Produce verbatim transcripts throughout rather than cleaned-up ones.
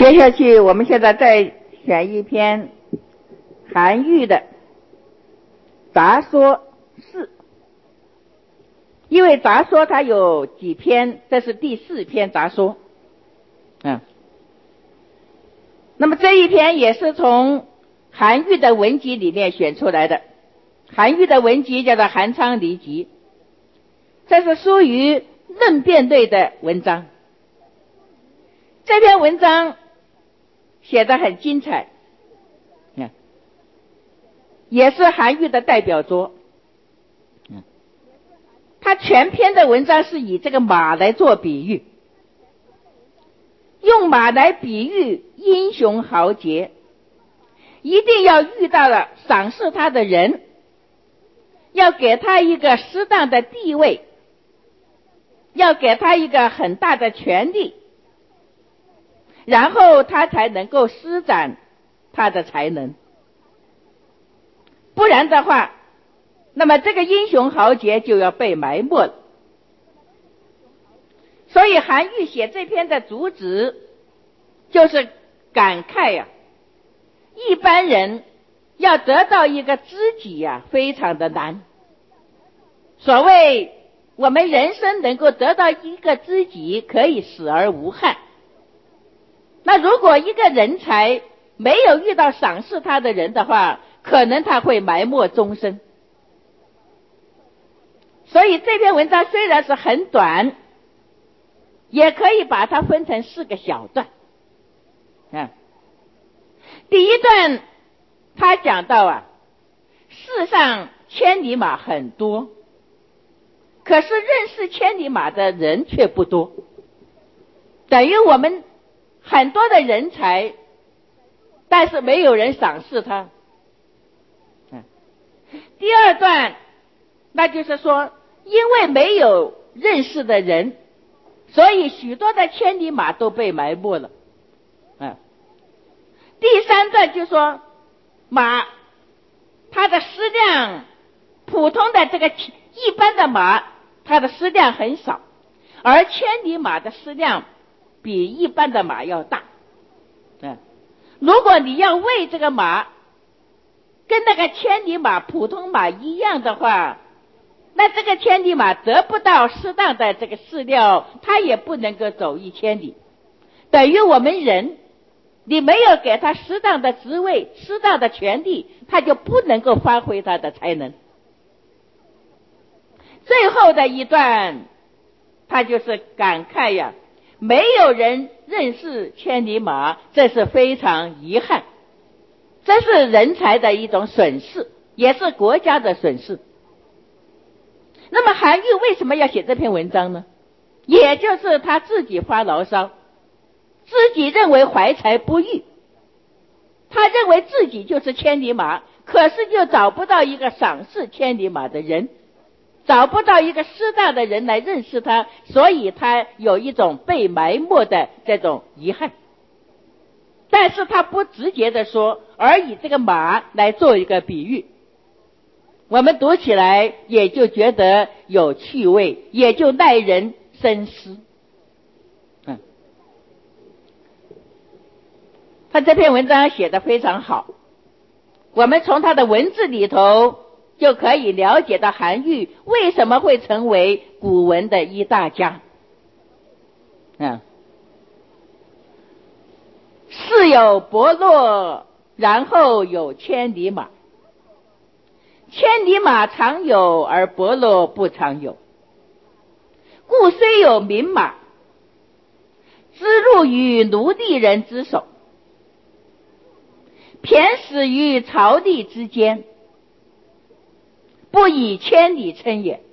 接下去我们现在再选一篇韩愈的杂说四，因为杂说它有几篇，这是第四篇杂说。嗯，那么这一篇也是从韩愈的文集里面选出来的。韩愈的文集叫做《韩昌黎集》，这是属于论辩类的文章。这篇文章写得很精彩，也是韩愈的代表作。他全篇的文章是以这个马来做比喻，用马来比喻英雄豪杰，一定要遇到了赏识他的人，要给他一个适当的地位，要给他一个很大的权利，然后他才能够施展他的才能。不然的话，那么这个英雄豪杰就要被埋没了。所以韩愈写这篇的主旨就是感慨呀、啊，一般人要得到一个知己呀、啊，非常的难。所谓我们人生能够得到一个知己，可以死而无憾。那如果一个人才没有遇到赏识他的人的话，可能他会埋没终身。所以这篇文章虽然是很短，也可以把它分成四个小段。嗯，第一段他讲到啊，世上千里马很多，可是认识千里马的人却不多，等于我们很多的人才，但是没有人赏识他。嗯，第二段那就是说，因为没有认识的人，所以许多的千里马都被埋没了。嗯，第三段就说马它的食量，普通的这个一般的马它的食量很少，而千里马的食量比一般的马要大。嗯，如果你要喂这个马跟那个千里马普通马一样的话，那这个千里马得不到适当的这个饲料，它也不能够走一千里。等于我们人，你没有给他适当的职位、适当的权利，他就不能够发挥他的才能。最后的一段他就是感慨呀，没有人认识千里马，这是非常遗憾，这是人才的一种损失，也是国家的损失。那么韩愈为什么要写这篇文章呢？也就是他自己发牢骚，自己认为怀才不遇，他认为自己就是千里马，可是就找不到一个赏识千里马的人，找不到一个适当的人来认识他，所以他有一种被埋没的这种遗憾。但是他不直接的说，而以这个马来做一个比喻，我们读起来也就觉得有趣味，也就耐人深思。嗯，他这篇文章写得非常好，我们从他的文字里头就可以了解到韩愈为什么会成为古文的一大家。嗯，世有伯乐，然后有千里马，千里马常有，而伯乐不常有。故虽有名马，之入于奴隶人之手，骈死于槽枥之间，不以千里称也。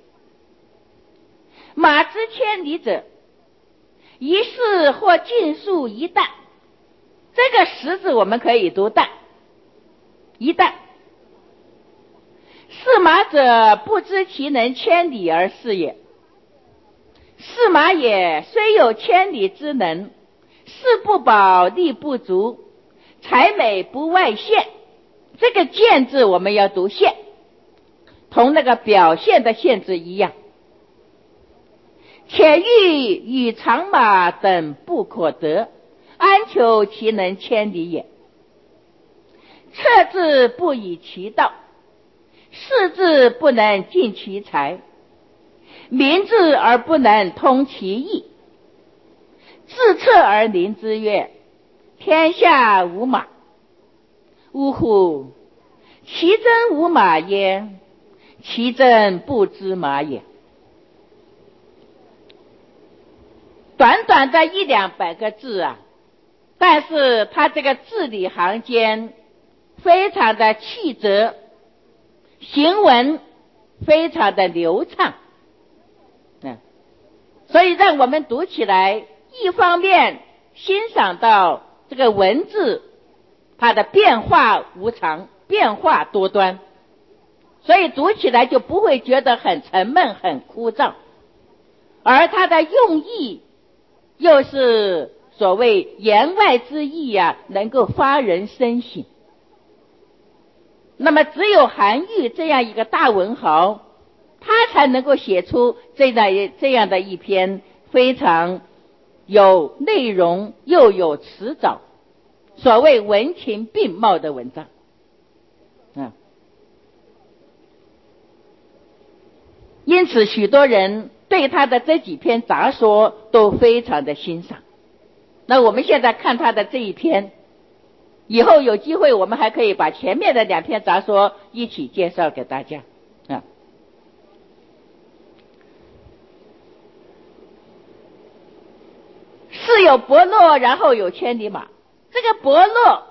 马之千里者，一世或尽数一旦。这个十字我们可以读旦，一旦。驷马者，不知其能千里而食也。驷马也，虽有千里之能，食不饱，力不足，才美不外现。这个见字我们要读现，同那个表现的现字一样。且欲与长马等不可得， 安求其能千里也？策之不以其道，事之不能尽其才，明智而不能通其意。自策而临之曰：天下无马。呜呼！其真无马焉，其真不知马也。短短的一两百个字啊，但是他这个字里行间非常的曲折，行文非常的流畅，嗯，所以让我们读起来，一方面欣赏到这个文字它的变化无常，变化多端，所以读起来就不会觉得很沉闷很枯燥，而它的用意又是所谓言外之意啊，能够发人深省。那么只有韩愈这样一个大文豪，他才能够写出这样这样的一篇非常有内容又有辞藻，所谓文情并茂的文章。嗯，因此许多人对他的这几篇杂说都非常的欣赏。那我们现在看他的这一篇，以后有机会我们还可以把前面的两篇杂说一起介绍给大家啊。是有伯乐，然后有千里马。这个伯乐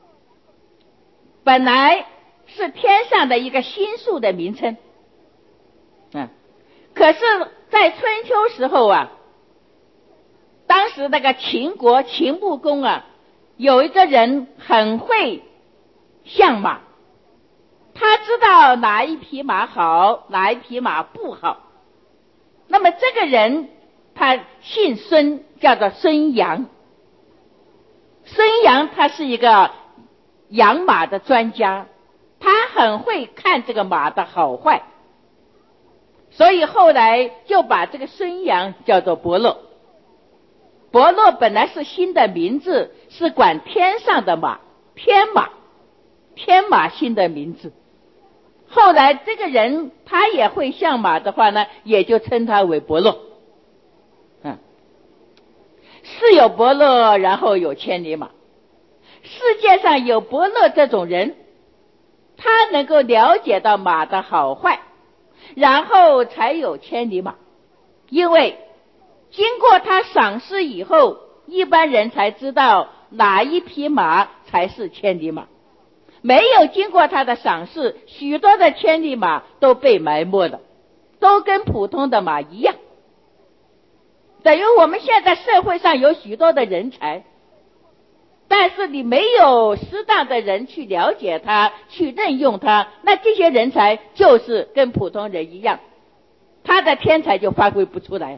本来是天上的一个星宿的名称，嗯，可是在春秋时候啊，当时那个秦国秦穆公啊，有一个人很会相马，他知道哪一匹马好，哪一匹马不好。那么这个人他姓孙，叫做孙阳。孙阳他是一个养马的专家，他很会看这个马的好坏，所以后来就把这个孙阳叫做伯乐。伯乐本来是新的名字，是管天上的马，天马，天马星的名字。后来这个人他也会相马的话呢，也就称他为伯乐。嗯，是有伯乐，然后有千里马。世界上有伯乐这种人，他能够了解到马的好坏，然后才有千里马。因为经过他赏识以后，一般人才知道哪一匹马才是千里马。没有经过他的赏识，许多的千里马都被埋没了，都跟普通的马一样。等于我们现在社会上有许多的人才，但是你没有适当的人去了解他，去任用他，那这些人才就是跟普通人一样，他的天才就发挥不出来。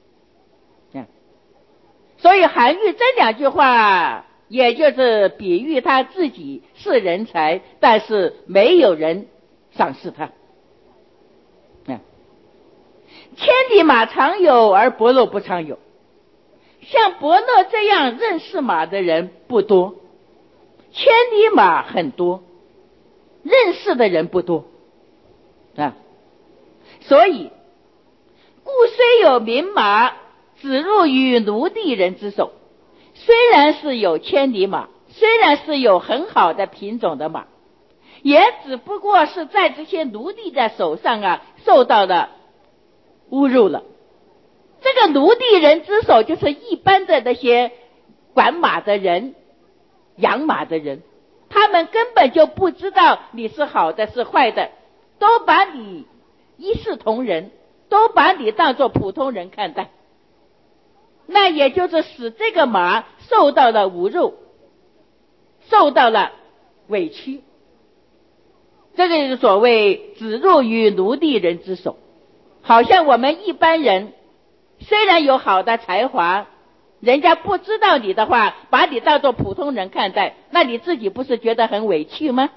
所以韩愈这两句话也就是比喻他自己是人才，但是没有人赏识他。千里马常有，而伯乐不常有。像伯乐这样认识马的人不多，千里马很多，认识的人不多啊。所以故虽有名马，只入于奴隶人之手。虽然是有千里马，虽然是有很好的品种的马，也只不过是在这些奴隶的手上啊，受到了侮辱了。这个奴隶人之手就是一般的那些管马的人，养马的人，他们根本就不知道你是好的是坏的，都把你一视同仁，都把你当作普通人看待。那也就是使这个马受到了侮辱，受到了委屈。这个就是所谓只入于奴隶人之手。好像我们一般人虽然有好的才华，人家不知道你的话，把你当作普通人看待，那你自己不是觉得很委屈吗？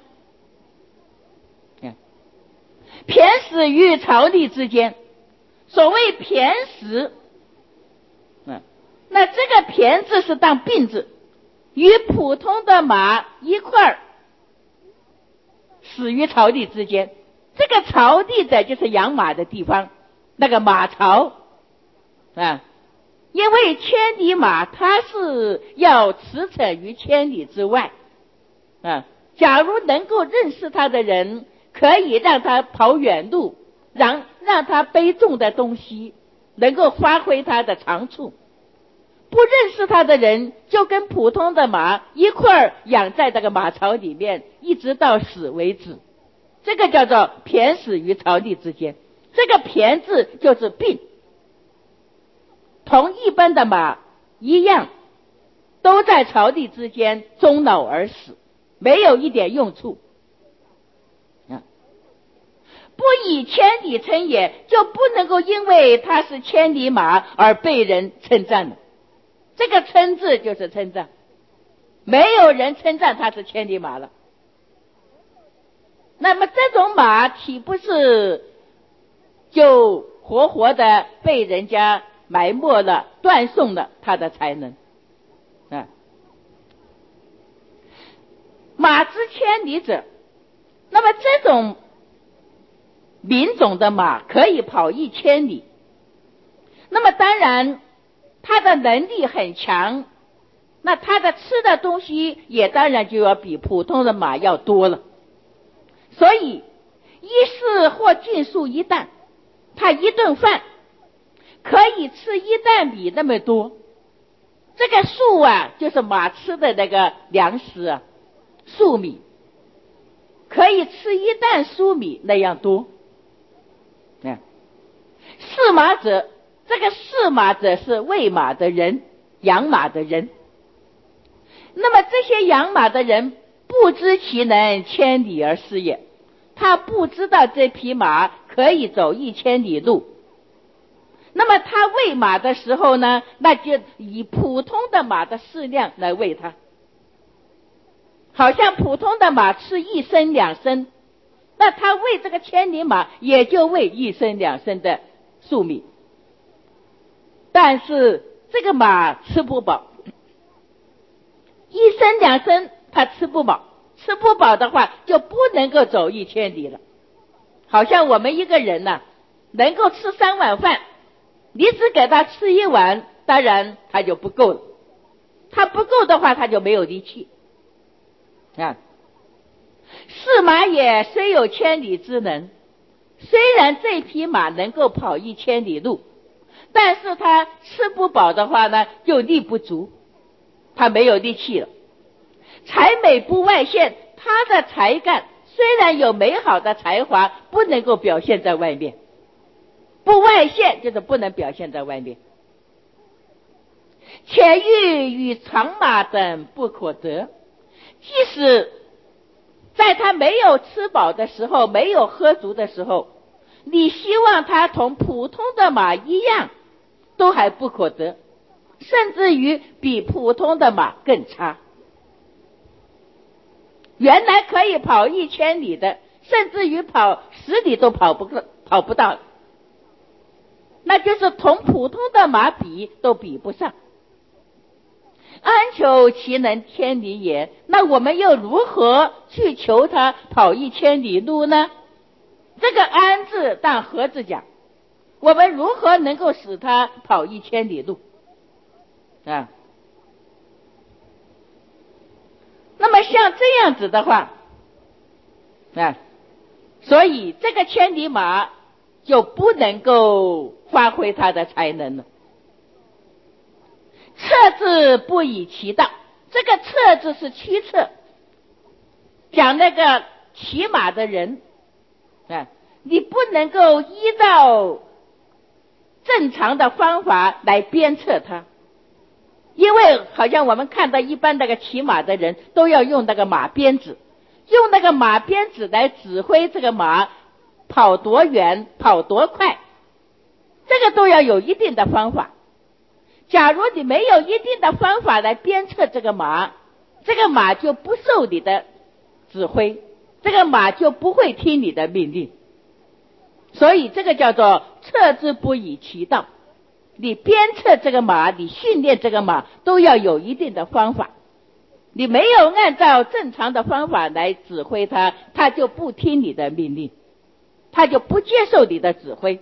骈死于槽枥之间。所谓骈死，那这个骈字是当病字， 与普通的马一块儿死于草地之间。这个草地的就是养马的地方，那个马槽啊，因为千里马它是要驰骋于千里之外啊。假如能够认识它的人，可以让它跑远路，让让它背重的东西，能够发挥它的长处。不认识它的人，就跟普通的马一块儿养在这个马槽里面，一直到死为止。这个叫做骈死于草地之间。这个骈字就是病，同一般的马一样，都在草地之间终老而死，没有一点用处。不以千里称也，就不能够因为它是千里马而被人称赞了。这个称字就是称赞，没有人称赞它是千里马了。那么这种马岂不是就活活的被人家埋没了，断送了他的才能啊？马之千里者，那么这种品种的马可以跑一千里，那么当然它的能力很强，那它的吃的东西也当然就要比普通的马要多了。所以一食或尽数一担，它一顿饭可以吃一担米那么多。这个粟啊，就是马吃的那个粮食啊，粟米可以吃一担粟米那样多。嗯，饲马者，这个饲马者是喂马的人，养马的人。那么这些养马的人不知其能千里而食也，他不知道这匹马可以走一千里路。那么他喂马的时候呢，那就以普通的马的饲量来喂它，好像普通的马吃一升两升，那他喂这个千里马也就喂一升两升的粟米，但是这个马吃不饱，一升两升他吃不饱，吃不饱的话就不能够走一千里了。好像我们一个人呢、啊，能够吃三碗饭，你只给他吃一碗，当然他就不够了，他不够的话他就没有力气啊。饲马也虽有千里之能，虽然这匹马能够跑一千里路，但是他吃不饱的话呢，就力不足，他没有力气了。才美不外现，他的才干虽然有美好的才华，不能够表现在外面。不外现就是不能表现在外面。且欲与长马等不可得，即使在他没有吃饱的时候，没有喝足的时候，你希望他同普通的马一样，都还不可得，甚至于比普通的马更差。原来可以跑一千里的，甚至于跑十里都跑不跑不到，那就是同普通的马比都比不上。安求其能千里也？那我们又如何去求他跑一千里路呢？这个安字当何字讲？我们如何能够使他跑一千里路啊？那么像这样子的话啊，所以这个千里马就不能够发挥他的才能了。策字不以其道，这个策字是驱策，讲那个骑马的人啊，你不能够依照正常的方法来鞭策他，因为好像我们看到一般那个骑马的人都要用那个马鞭子，用那个马鞭子来指挥这个马跑多远跑多快，这个都要有一定的方法。假如你没有一定的方法来鞭策这个马，这个马就不受你的指挥，这个马就不会听你的命令。所以这个叫做策之不以其道，你鞭策这个马，你训练这个马都要有一定的方法你没有按照正常的方法来指挥它，它就不听你的命令，它就不接受你的指挥。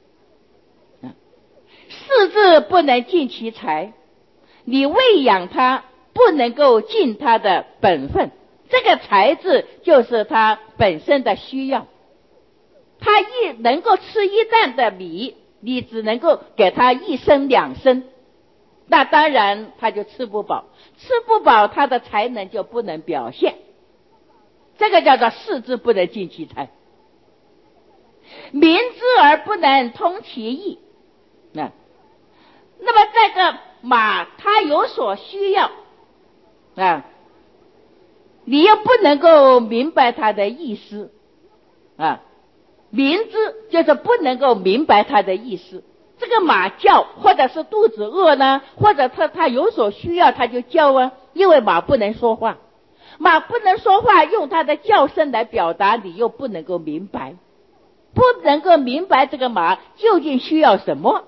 四字不能尽其才，你喂养它不能够尽它的本分，这个才字就是它本身的需要。它一能够吃一担的米，你只能够给它一升两升，那当然它就吃不饱，吃不饱它的才能就不能表现，这个叫做四字不能尽其才。明知而不能通其意，那那么这个马它有所需要啊，你又不能够明白它的意思啊，明知就是不能够明白它的意思。这个马叫，或者是肚子饿呢，或者它它有所需要它就叫啊，因为马不能说话，马不能说话，用它的叫声来表达，你又不能够明白，不能够明白这个马究竟需要什么。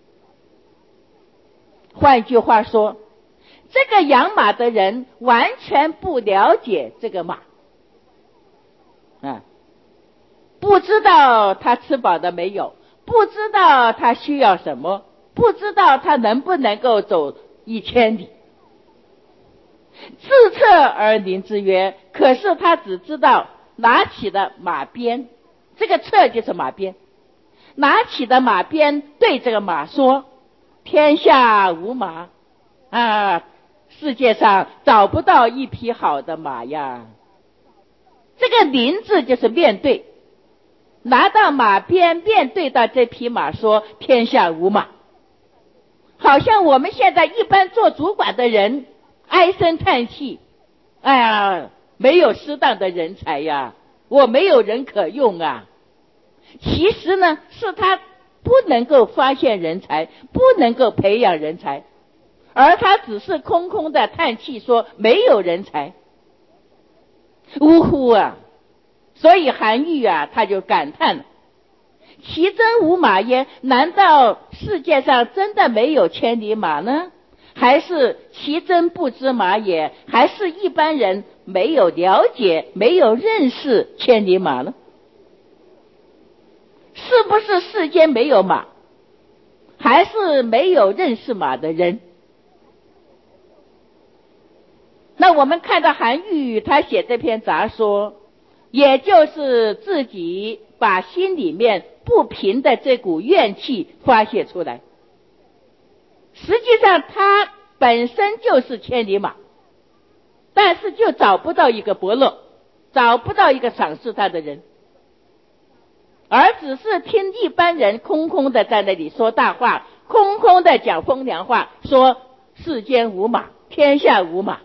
换句话说，这个养马的人完全不了解这个马啊，不知道他吃饱了没有，不知道他需要什么，不知道他能不能够走一千里。自测而临之曰，可是他只知道拿起的马鞭，这个测就是马鞭，拿起的马鞭对这个马说，天下无马啊，世界上找不到一匹好的马呀。这个临字就是面对，拿到马鞭面对到这匹马说天下无马，好像我们现在一般做主管的人唉声叹气，哎呀，没有适当的人才呀，我没有人可用啊。其实呢，是他不能够发现人才，不能够培养人才，而他只是空空的叹气说没有人才。呜呼啊！所以韩愈啊，他就感叹了，其真无马耶？难道世界上真的没有千里马呢？还是其真不知马也？还是一般人没有了解，没有认识千里马呢？是不是世间没有马，还是没有认识马的人？那我们看到韩愈他写这篇杂说，也就是自己把心里面不平的这股怨气发泄出来。实际上他本身就是千里马，但是就找不到一个伯乐，找不到一个赏识他的人，而只是听一般人空空的在那里说大话，空空的讲风凉话，说世间无马，天下无马。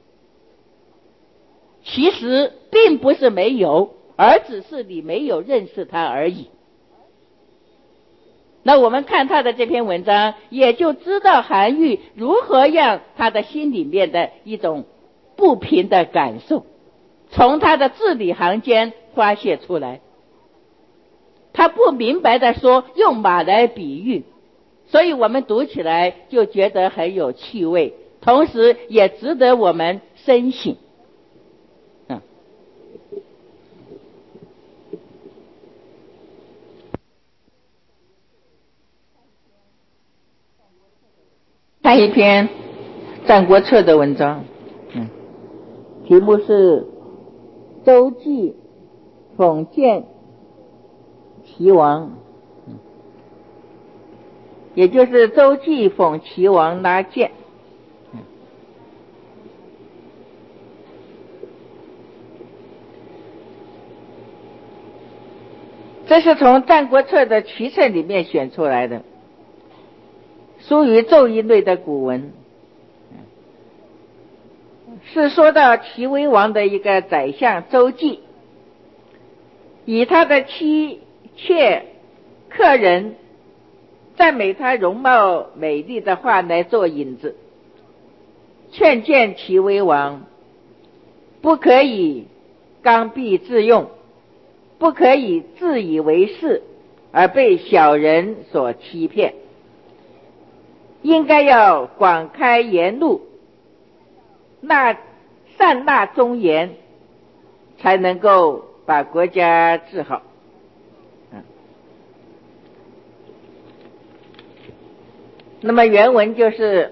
其实并不是没有，而只是你没有认识他而已。那我们看他的这篇文章，也就知道韩愈如何让他的心里面的一种不平的感受，从他的字里行间发泄出来。他不明白的说，用马来比喻，所以我们读起来就觉得很有趣味，同时也值得我们深省。看一篇《战国策》的文章，嗯，题目是周忌讽谏齐王，也就是周忌讽齐王拉谏。这是从《战国策》的齐策里面选出来的，属于奏议类的古文，是说到齐威王的一个宰相周忌，以他的妻妾客人赞美他容貌美丽的话来做引子，劝谏齐威王不可以刚愎自用，不可以自以为是而被小人所欺骗，应该要广开言路，纳善纳忠言，才能够把国家治好。那么原文就是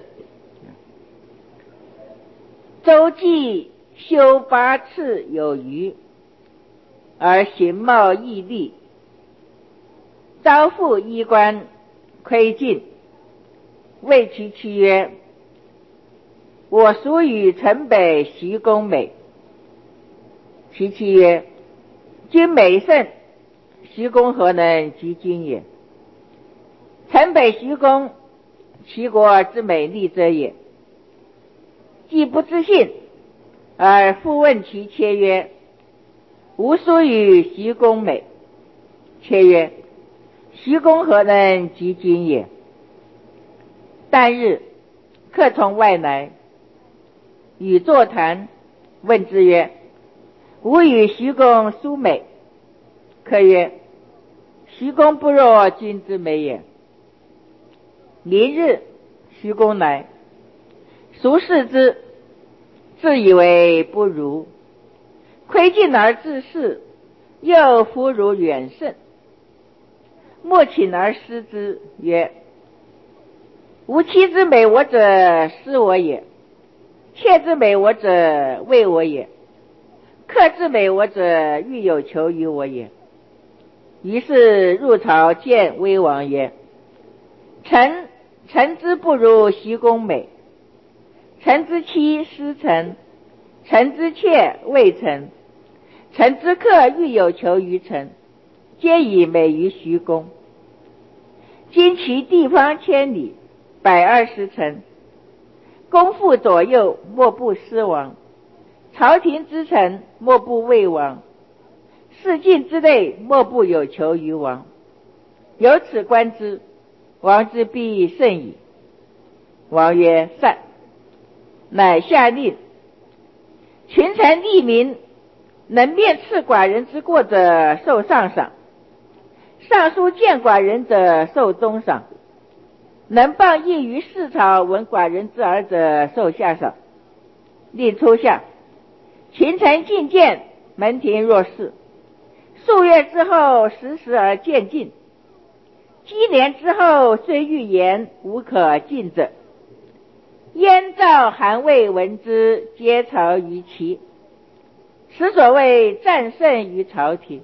周忌修八次有余，而形貌异丽，招复衣冠窥镜，谓其妻曰：我属与城北徐公美。其妻曰：君美甚，徐公何能及君也？城北徐公，齐国之美丽者也。既不知信，而复问其妾曰：吾属与徐公美。妾曰：徐公何能及君也？旦日，客从外来，与坐谈，问之曰：吾与徐公殊美。客曰：徐公不若君之美也。明日，徐公来，孰视之，自以为不如，窥镜而自视，又弗如远胜。莫请而失之，曰：吾妻之美我者，失我也；妾之美我者，畏我也；客之美我者，欲有求于我也。于是入朝见威王曰：臣臣之不如徐公美，臣之妻失臣，臣之妾畏臣，臣之客欲有求于臣，皆以美于徐公。今其地方千里，百二十城，公妇左右，莫不失王；朝廷之臣，莫不畏王；市境之内，莫不有求于王。由此观之，王之必胜矣。王曰：善。乃下令，群臣吏民，能面斥寡人之过者受上赏，上书见寡人者受中赏，能谤议于市草闻寡人之耳者受下赏。令初夏，群臣进谏，门庭若市。数月之后，时时而渐进。积年之后，虽欲言，无可进者。燕赵韩魏闻之，皆朝于齐。此所谓战胜于朝廷。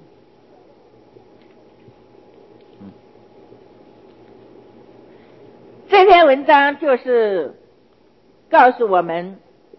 这篇文章就是告诉我们，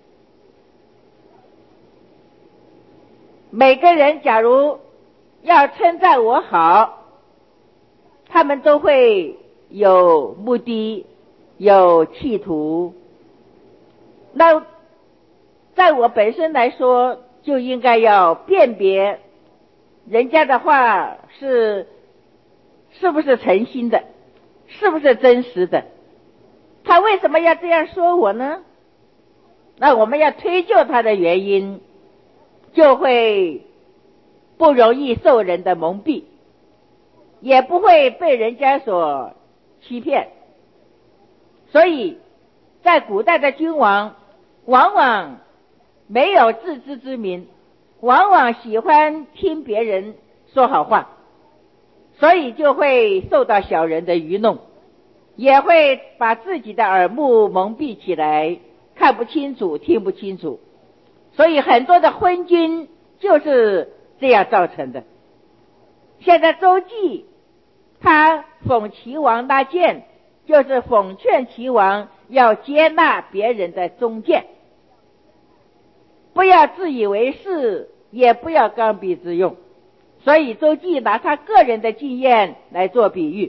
每个人假如要称赞我好，他们都会有目的，有企图。那在我本身来说，就应该要辨别人家的话是是不是诚心的，是不是真实的。他为什么要这样说我呢？那我们要推究他的原因，就会不容易受人的蒙蔽，也不会被人家所欺骗。所以在古代的君王往往没有自知之明，往往喜欢听别人说好话，所以就会受到小人的愚弄，也会把自己的耳目蒙蔽起来，看不清楚，听不清楚。所以很多的昏君就是这样造成的。现在周忌他讽齐王纳谏，就是讽劝齐王要接纳别人的忠谏，不要自以为是，也不要刚愎自用。所以周忌拿他个人的经验来做比喻。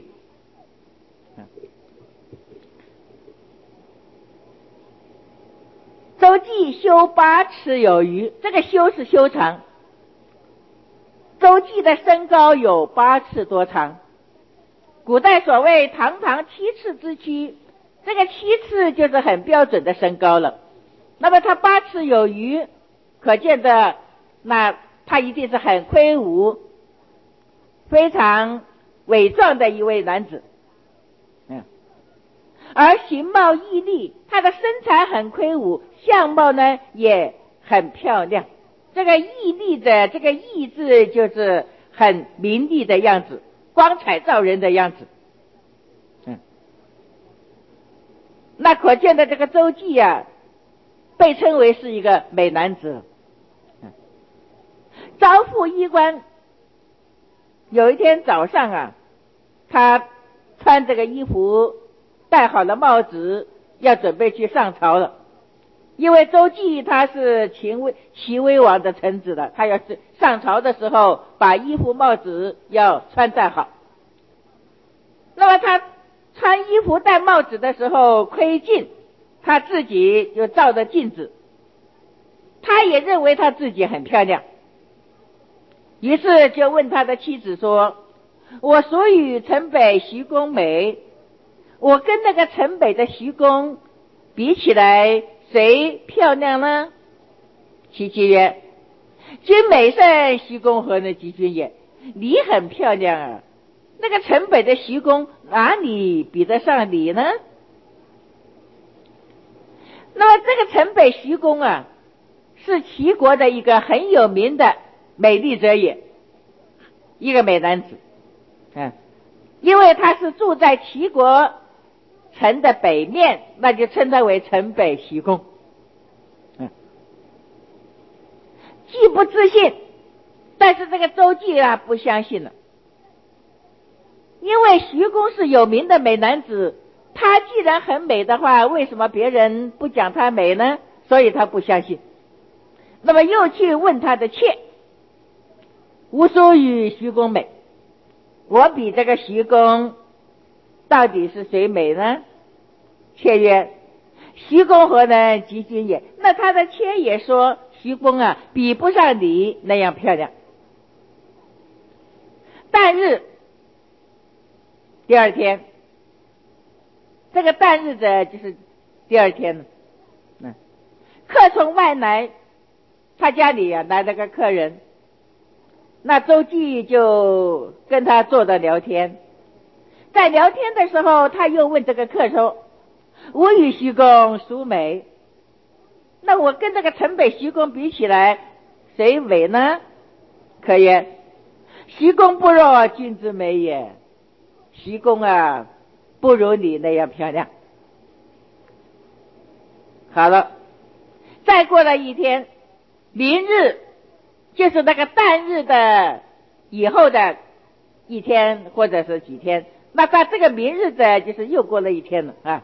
周忌修八尺有余，这个修是修长。周忌的身高有八尺多长，古代所谓堂堂七尺之躯，这个七尺就是很标准的身高了。那么他八尺有余，可见的那他一定是很魁梧，非常伟壮的一位男子。嗯，而形貌异丽，他的身材很魁梧，相貌呢也很漂亮。这个屹立的这个屹字就是很明丽的样子，光彩照人的样子。嗯，那可见的这个周济啊，被称为是一个美男子。嗯，招赴衣冠，有一天早上啊，他穿这个衣服，戴好了帽子，要准备去上朝了。因为周济他是秦威齐威王的臣子的，他要是上朝的时候把衣服帽子要穿戴好。那么他穿衣服戴帽子的时候窥镜，他自己就照着镜子，他也认为他自己很漂亮，于是就问他的妻子说，我所与城北徐公美，我跟那个城北的徐公比起来，谁漂亮呢？其妻曰，君美胜徐公何能及君也？你很漂亮啊，那个城北的徐公哪里比得上你呢？那么这个城北徐公啊，是齐国的一个很有名的美丽者也，一个美男子。嗯，因为他是住在齐国城的北面，那就称他为城北徐公。嗯，既不自信，但是这个周济啊不相信了，因为徐公是有名的美男子，他既然很美的话，为什么别人不讲他美呢？所以他不相信。那么又去问他的妾，吾所与徐公美，我比这个徐公到底是谁美呢？妾曰，徐公何能及君也？那他的妾也说，徐公啊比不上你那样漂亮。旦日，第二天，这个旦日的就是第二天了。嗯，客从外来，他家里啊来了个客人，那周济就跟他坐着聊天。在聊天的时候，他又问这个客说，我与徐公孰美？那我跟这个城北徐公比起来，谁美呢？可曰，徐公不若君之美也。徐公啊不如你那样漂亮。好了，再过了一天，明日就是那个旦日的以后的一天或者是几天，那在这个明日的就是又过了一天了啊。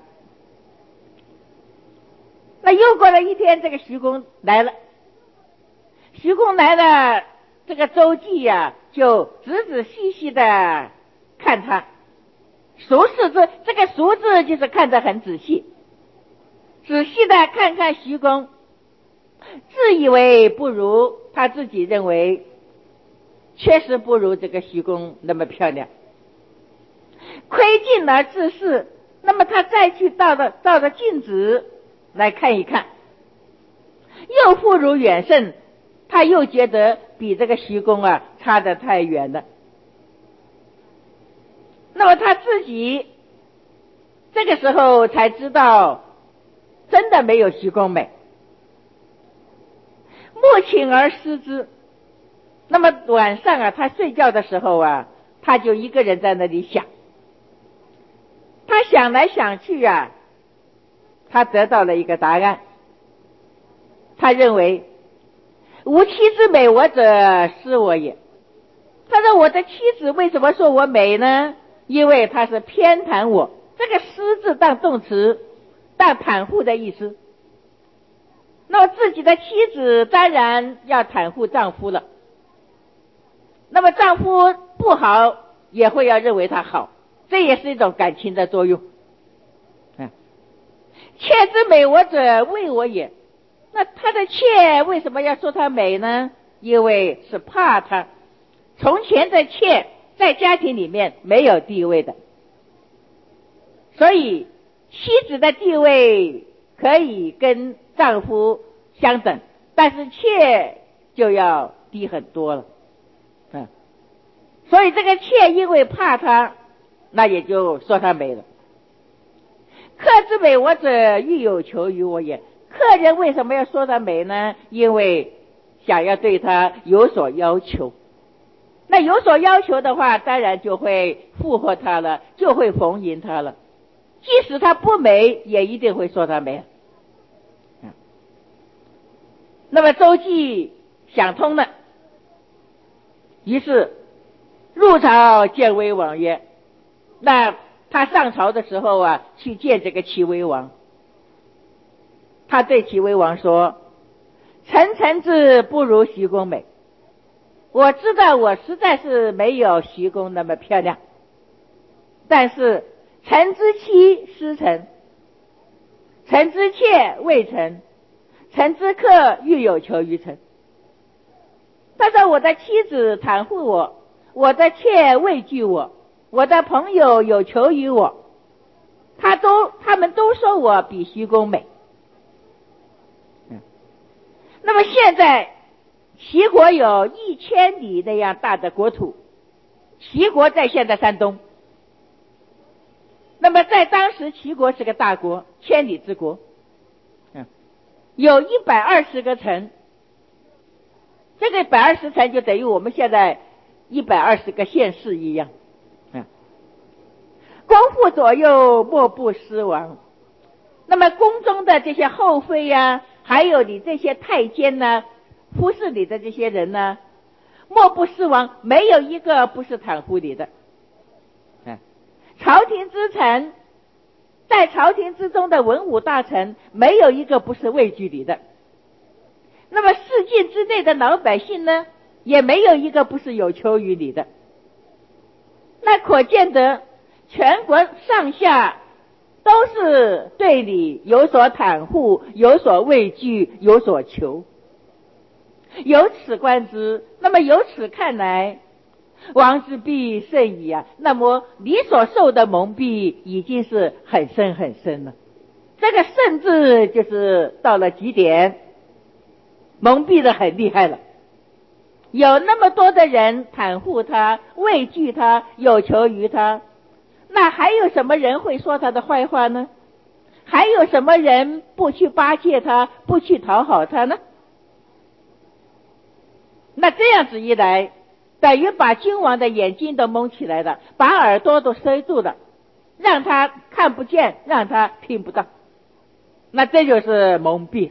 那又过了一天，这个徐公来了，徐公来了，这个周济呀、啊、就仔仔细细的看他，熟视字，这个熟字就是看得很仔细，仔细的看看徐公，自以为不如，他自己认为确实不如这个徐公那么漂亮，窥镜而自视。那么他再去照着照着镜子来看一看，又不如远胜，他又觉得比这个徐公啊差得太远了。那么他自己这个时候才知道，真的没有徐公美，目寝而思之。那么晚上啊，他睡觉的时候啊，他就一个人在那里想，他想来想去啊，他得到了一个答案。他认为，吾妻之美我者，失我也。他说，我的妻子为什么说我美呢？因为他是偏袒我。这个失字当动词，当袒护的意思。那么自己的妻子当然要袒护丈夫了，那么丈夫不好也会要认为他好，这也是一种感情的作用。嗯，妾之美我者，畏我也。那他的妾为什么要说他美呢？因为是怕他。从前的妾在家庭里面没有地位的，所以妻子的地位可以跟丈夫相等，但是妾就要低很多了。嗯，所以这个妾因为怕他，那也就说他美了。客之美我者，欲有求于我也。 客人为什么要说他美呢？因为想要对他有所要求。那有所要求的话，当然就会附和他了，就会逢迎他了。即使他不美，也一定会说他美。那么周济想通了，于是入朝见威王曰，那他上朝的时候啊，去见这个齐威王，他对齐威王说，臣臣之不如徐公美，我知道我实在是没有徐公那么漂亮，但是臣之妻失臣，臣之妾未臣，臣之客欲有求于臣。他说我的妻子袒护我，我的妾畏惧我，我的朋友有求于我，他都他们都说我比徐公美。那么现在齐国有一千里那样大的国土，齐国在现在山东，那么在当时齐国是个大国，千里之国，有一百二十个城，这个一百二十城就等于我们现在一百二十个县市一样。宫父左右莫不失王，那么宫中的这些后妃呀、啊，还有你这些太监呢、啊，服侍你的这些人呢，莫不失王，没有一个不是袒护你的。朝廷之臣，在朝廷之中的文武大臣，没有一个不是畏惧你的。那么市境之内的老百姓呢，也没有一个不是有求于你的。那可见得全国上下都是对你有所袒护，有所畏惧，有所求。由此观之，那么由此看来，王之必甚矣啊！那么你所受的蒙蔽已经是很深很深了。这个甚至就是到了极点，蒙蔽的很厉害了。有那么多的人袒护他，畏惧他，有求于他，那还有什么人会说他的坏话呢？还有什么人不去巴结他，不去讨好他呢？那这样子一来，等于把君王的眼睛都蒙起来了，把耳朵都塞住了，让他看不见，让他听不到，那这就是蒙蔽。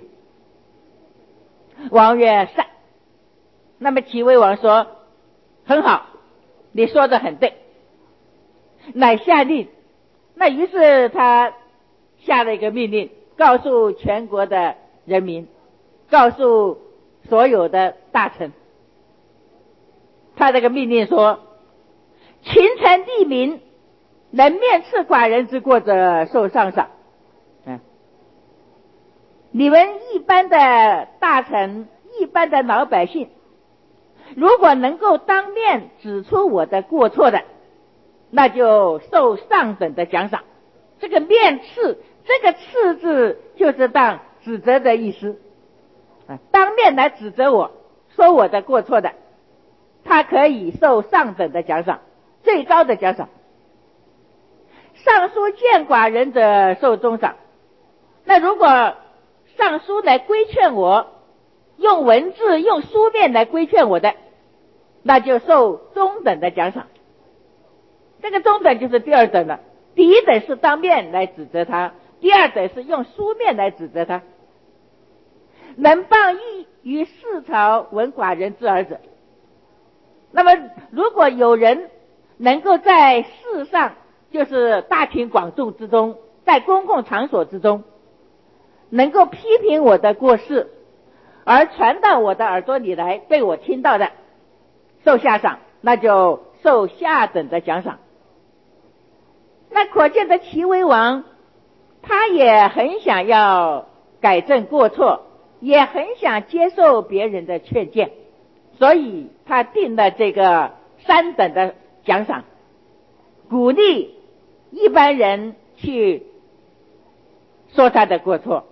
王曰善。那么齐威王说，很好，你说的很对，乃下令。那于是他下了一个命令，告诉全国的人民，告诉所有的大臣，他这个命令说，群臣利民，能面斥寡人之过者受上赏。嗯，你们一般的大臣，一般的老百姓，如果能够当面指出我的过错的，那就受上等的奖赏。这个面斥，这个斥字就是当指责的意思，当面来指责我，说我的过错的，他可以受上等的奖赏，最高的奖赏。上书谏寡人者受中赏。那如果上书来规劝我，用文字用书面来规劝我的，那就受中等的奖赏。这个中等就是第二等了，第一等是当面来指责他，第二等是用书面来指责他。能谤议于世朝闻寡人之耳者，那么如果有人能够在世上，就是大庭广众之中，在公共场所之中，能够批评我的过失，而传到我的耳朵里来，被我听到的，受下赏，那就受下等的奖赏。那可见的齐威王，他也很想要改正过错，也很想接受别人的劝谏，所以他定了这个三等的奖赏，鼓励一般人去说他的过错。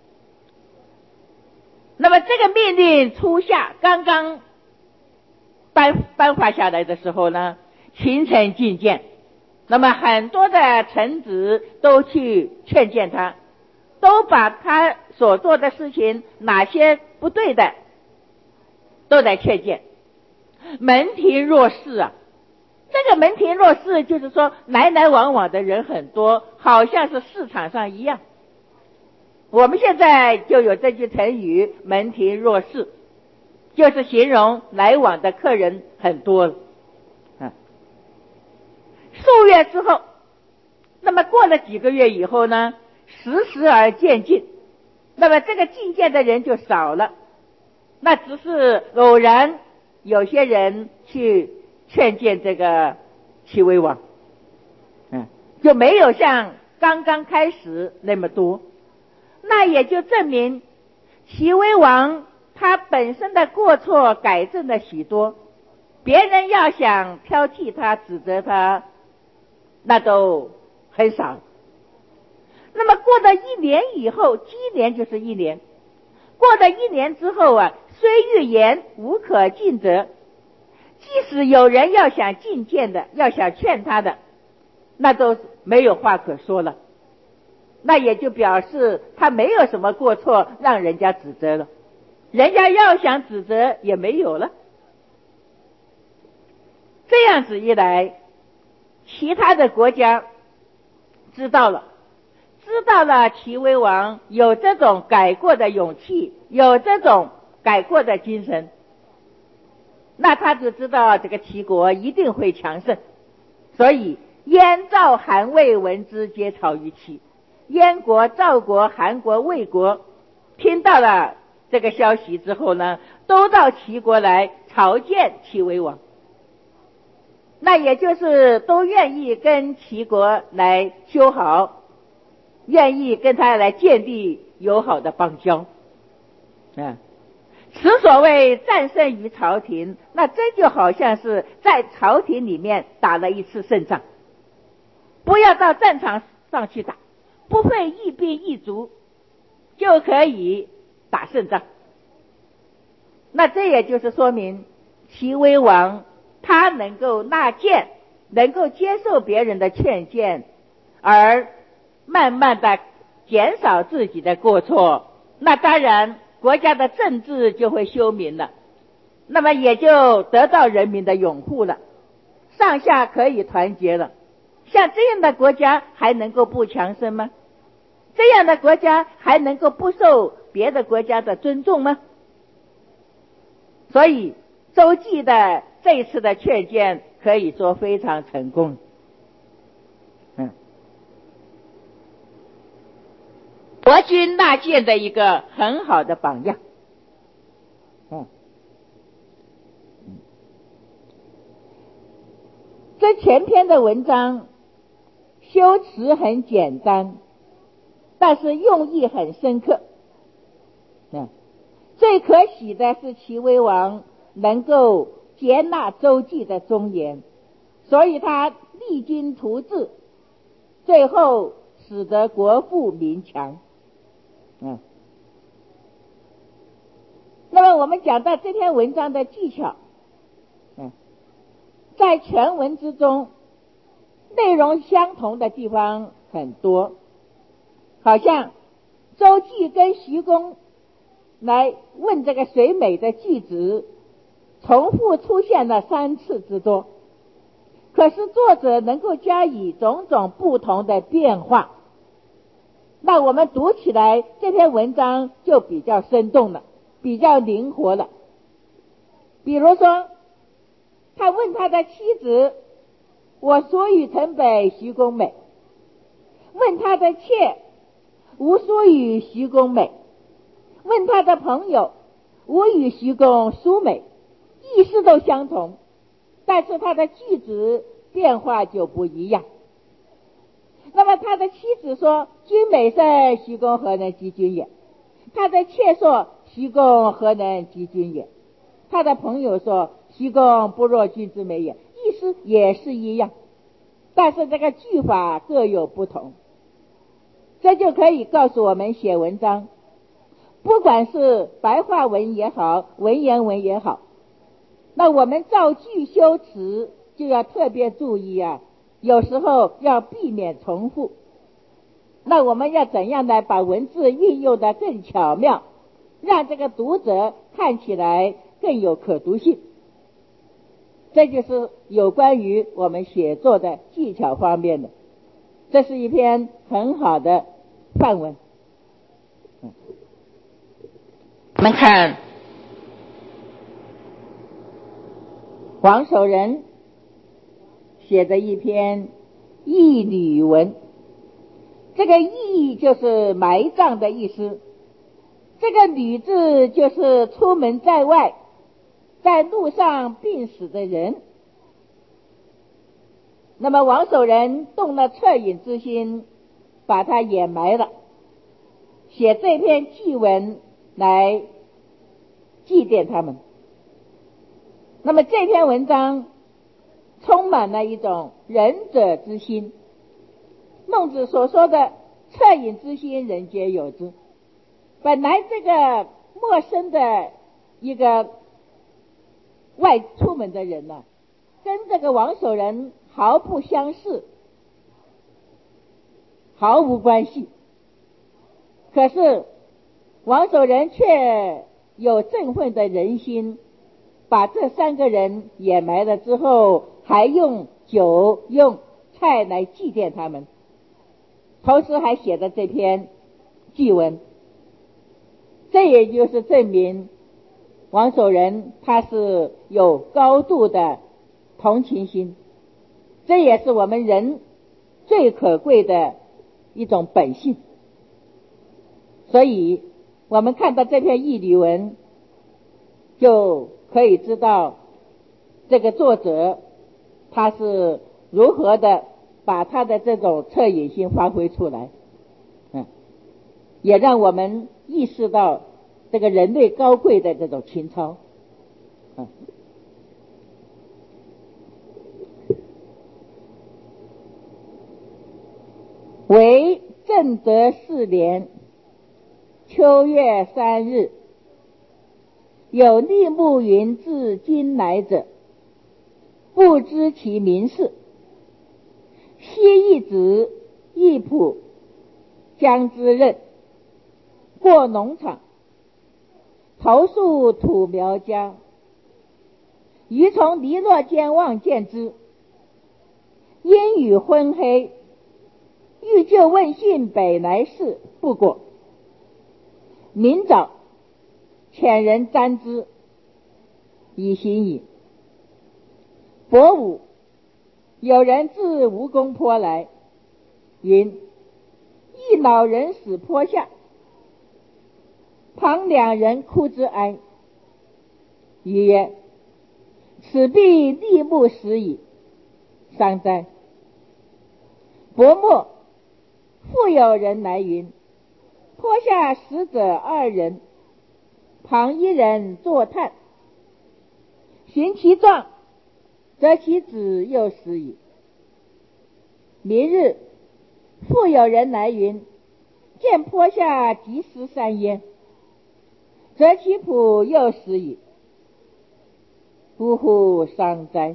那么这个命令初下，刚刚颁颁发下来的时候呢，群臣进谏，那么很多的臣子都去劝谏他， 都把他所做的事情哪些不对的都在劝谏。门庭若市啊，这个门庭若市就是说来来往往的人很多，好像是市场上一样。我们现在就有这句成语门庭若市，就是形容来往的客人很多了。啊，数月之后，那么过了几个月以后呢，时时而渐进，那么这个进谏的人就少了，那只是偶然有些人去劝谏这个齐威王，嗯，就没有像刚刚开始那么多。那也就证明齐威王他本身的过错改正了许多，别人要想挑剔他指责他那都很少。那么过了一年以后，积年就是一年，过了一年之后啊，虽欲言无可尽责，即使有人要想进谏的，要想劝他的，那都没有话可说了，那也就表示他没有什么过错让人家指责了，人家要想指责也没有了。这样子一来，其他的国家知道了知道了齐威王有这种改过的勇气，有这种改过的精神，那他就知道这个齐国一定会强盛。所以燕赵韩魏闻之，皆朝于齐。燕国、赵国、韩国、魏国听到了这个消息之后呢，都到齐国来朝见齐威王，那也就是都愿意跟齐国来修好，愿意跟他来建立友好的邦交。嗯，此所谓战胜于朝廷，那真就好像是在朝廷里面打了一次胜仗。不要到战场上去打，不费一兵一卒就可以打胜仗。那这也就是说明齐威王他能够纳谏，能够接受别人的劝谏，而慢慢的减少自己的过错，那当然国家的政治就会修明了，那么也就得到人民的拥护了，上下可以团结了。像这样的国家还能够不强盛吗？这样的国家还能够不受别的国家的尊重吗？所以周忌的这一次的劝谏可以说非常成功。嗯，国君纳谏的一个很好的榜样。嗯，这前篇的文章修辞很简单，但是用意很深刻。嗯，最可喜的是齐威王能够接纳周忌的忠言，所以他励精图治，最后使得国富民强。嗯，那么我们讲到这篇文章的技巧，嗯，在全文之中内容相同的地方很多，好像周忌跟徐公来问这个水美的句子重复出现了三次之多，可是作者能够加以种种不同的变化，那我们读起来这篇文章就比较生动了，比较灵活了。比如说他问他的妻子，我所与城北徐公美，问他的妾，吾所与徐公美，问他的朋友，我与徐公殊美，意思都相同，但是他的句子变化就不一样。那么他的妻子说，君美甚，徐公何能及君也？他的妾说，徐公何能及君也？他的朋友说，徐公不若君之美也，意思也是一样，但是这个句法各有不同。这就可以告诉我们写文章，不管是白话文也好，文言文也好，那我们造句修辞就要特别注意啊，有时候要避免重复。 那我们要怎样来把文字运用得更巧妙，让这个读者看起来更有可读性？这就是有关于我们写作的技巧方面的，这是一篇很好的范文。我们看王守仁写的一篇义旅文，这个义就是埋葬的意思，这个旅字就是出门在外，在路上病死的人。那么王守仁动了恻隐之心，把他掩埋了，写这篇祭文来祭奠他们。那么这篇文章充满了一种仁者之心，孟子所说的恻隐之心人皆有之。本来这个陌生的一个外出门的人呢，跟这个王守仁毫不相识，毫无关系，可是王守仁却有振奋的人心，把这三个人掩埋了之后，还用酒用菜来祭奠他们，同时还写了这篇祭文。这也就是证明王守仁他是有高度的同情心，这也是我们人最可贵的一种本性。所以我们看到这篇义旅文，就可以知道这个作者他是如何的把他的这种恻隐心发挥出来，嗯，也让我们意识到这个人类高贵的这种情操。嗯，为正德四年秋月三日，有立木云至今来者，不知其名事。昔一子义仆将之任，过农场，投宿土苗家，余从篱落间望见之，阴雨昏黑，欲就问讯北来事，不果。明早遣人瞻之，已行矣。伯午，有人自吴宫坡来，云一老人死坡下，旁两人哭之哀。余曰：此必立木死矣，伤哉。伯末，复有人来云，坡下死者二人，旁一人坐叹，寻其状，则其子又死矣。明日，复有人来云，见坡下即尸三焉，则其仆又死矣。呜呼，伤哉！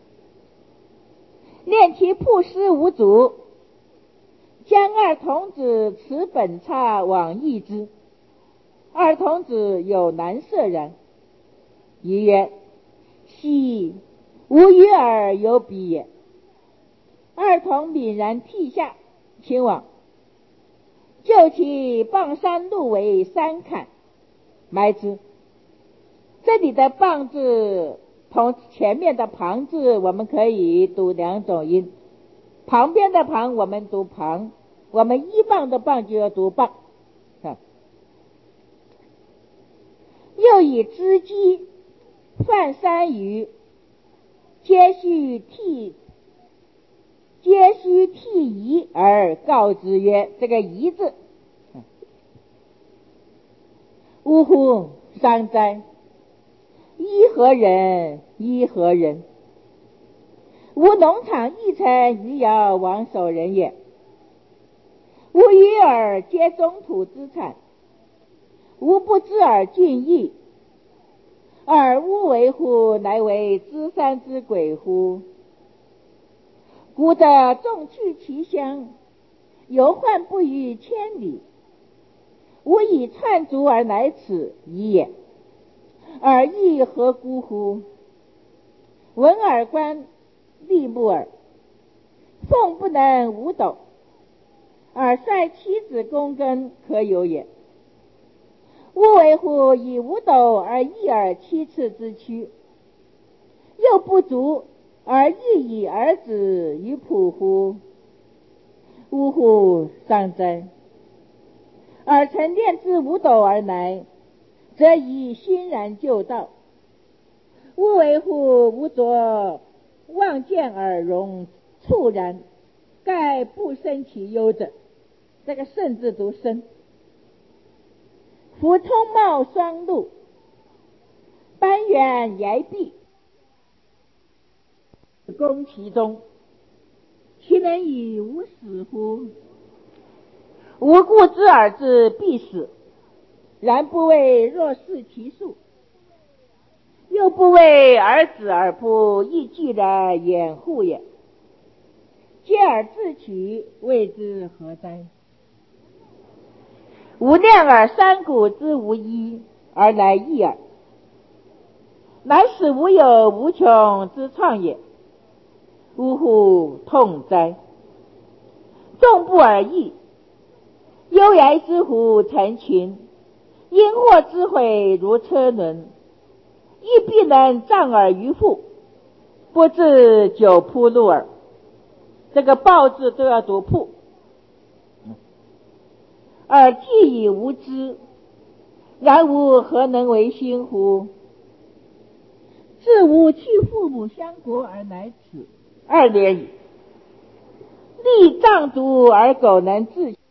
念其曝尸无主，将二童子持本叉往诣之，二童子有难色然。余曰：昔吾与尔有比也。二童泯然涕下，请往，就其傍山路为三坎，埋之。这里的傍字同前面的旁字，我们可以读两种音，旁边的旁我们读旁，我们一傍的傍就要读傍。又以织机泛三鱼，皆须替皆须替夷而告之曰，这个夷字，呜呼，伤哉！伊何人？伊何人？吾农场一臣余姚王守仁也。吾与尔皆中土之产，吾不知尔俊逸，尔吾为乎？乃为知山之鬼乎？故得众去其乡， 有患不逾千里，吾以窜足而来此已也。尔亦何辜乎？闻尔观，立木耳。凤不能五斗，而率妻子躬耕，可有也？吾为乎以五斗而益尔七次之躯，又不足而益以儿子于仆乎？呜呼，伤哉！尔臣恋之五斗而来，则以欣然就道。吾为乎吾昨望见尔容猝然，盖不生其忧者。这个甚字读生。夫通茂双路，斑远崖壁，攻其中，其能以无死乎？吾故知尔之必死，然不为若视其数，又不为儿子而不亦既然掩护也。皆尔自取，谓之何哉？吾念尔三谷之无一，而来益尔，乃使吾有无穷之创也。呜呼，痛哉！众不尔异，幽崖之虎成群，因祸之毁如车轮，亦必能障尔于腹，不至久铺路耳。这个抱字都要读铺。尔既以无知，然吾何能为心乎？自吾去父母相国而来此，二年矣。立杖毒而苟能自